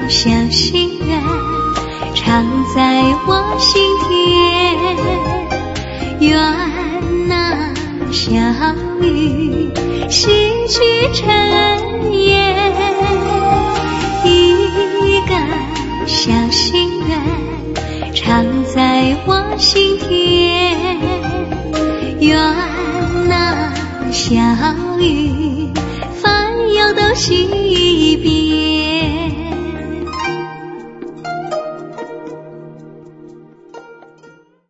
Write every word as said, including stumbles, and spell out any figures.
小心愿常在我心田，愿那小雨洗去尘烟。一个小心愿常在我心田，愿那小雨凡有都喜